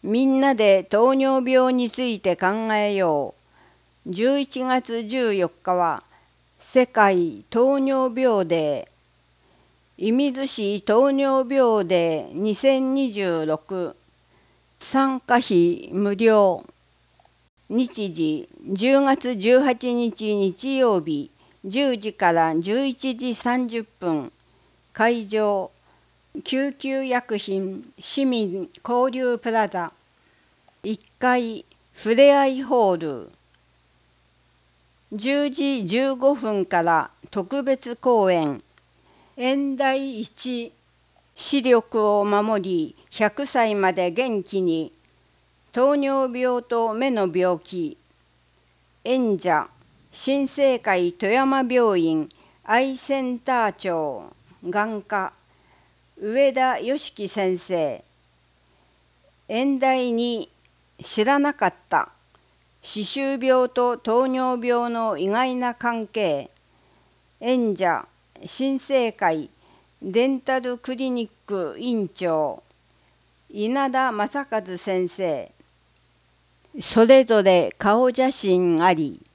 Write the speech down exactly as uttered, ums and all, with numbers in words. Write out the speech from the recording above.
みんなで糖尿病について考えよう。じゅういちがつじゅうよっかは世界糖尿病デー。射水市糖尿病デーにせんにじゅうろく。参加費無料。日時じゅうがつじゅうはちにち日曜日じゅうじからじゅういちじさんじゅっぷん。会場救急薬品市民交流プラザいっかいふれあいホール。じゅうじじゅうごふんから特別公演演題いち視力を守りひゃくさいまで元気に糖尿病と目の病気。演者新生会富山病院アイセンター長眼科上田良樹先生。演題に知らなかった歯周病と糖尿病の意外な関係。演者新生会デンタルクリニック院長稲田正和先生。それぞれ顔写真あり。